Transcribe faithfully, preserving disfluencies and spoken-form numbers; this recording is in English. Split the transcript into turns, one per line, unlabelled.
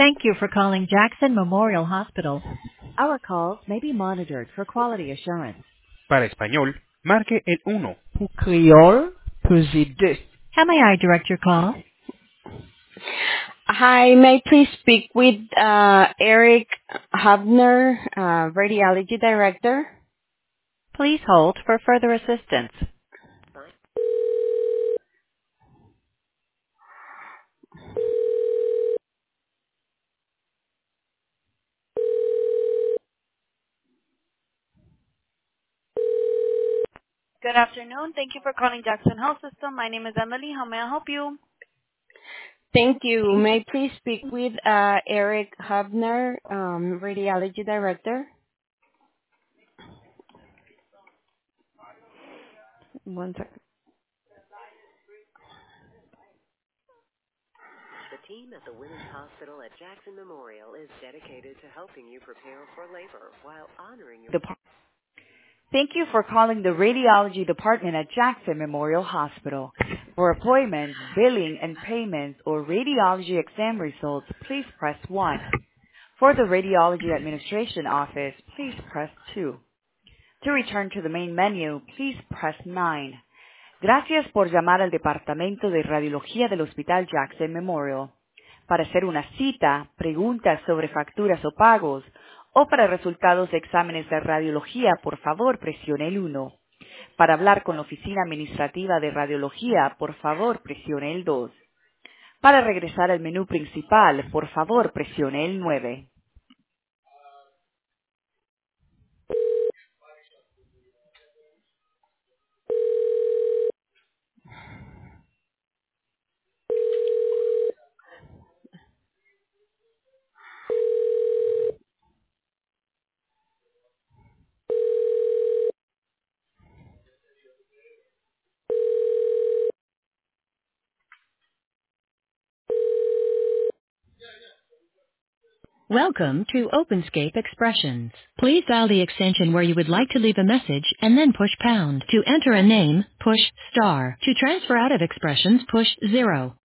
Thank you for calling Jackson Memorial Hospital. Our calls may be monitored for quality assurance.
Para español, marque el uno.
Pour créole, pesez deux.
How may I direct your call?
Hi, may I please speak with uh, Eric Hubner, uh, Radiology Director?
Please hold for further assistance. Good afternoon. Thank you for calling Jackson Health System. My name is Emily. How may I help you?
Thank you. May I please speak with uh, Eric Hubner, um, Radiology Director?
One second.
The team at the Women's Hospital at Jackson Memorial is dedicated to helping you prepare for labor while honoring your...
Dep- Thank you for calling the Radiology Department at Jackson Memorial Hospital. For appointments, billing, and payments or radiology exam results, please press one. For the Radiology Administration Office, please press two. To return to the main menu, please press nine. Gracias por llamar al Departamento de Radiología del Hospital Jackson Memorial. Para hacer una cita, preguntas sobre facturas o pagos, o para resultados de exámenes de radiología, por favor, presione el uno. Para hablar con la Oficina Administrativa de Radiología, por favor, presione el dos. Para regresar al menú principal, por favor, presione el nueve. Welcome to OpenScape Expressions. Please dial the extension where you would like to leave a message and then push pound. To enter a name, push star. To transfer out of expressions, push zero.